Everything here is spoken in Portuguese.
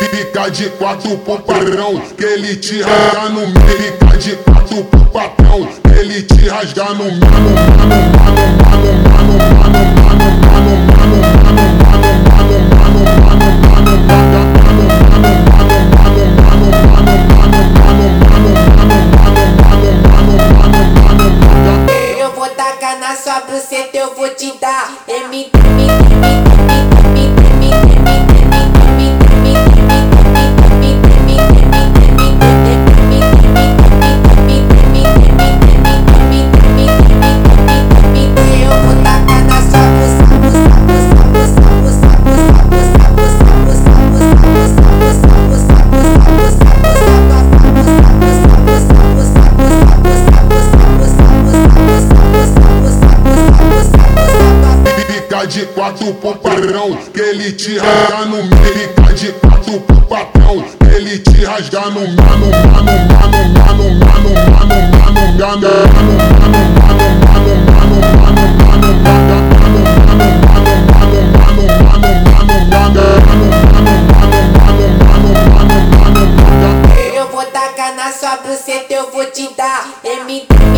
Fica de quatro pro patrão, que ele te rasga no meio. Fica de quatro pro patrão, que ele te rasga no Eu vou tacar na sua buceta, eu vou te dar de quatro pro patrão, que ele te rasga no meio. Fica de quatro pro patrão, que ele te rasga no Eu vou tacar na sua buceta, eu vou te dar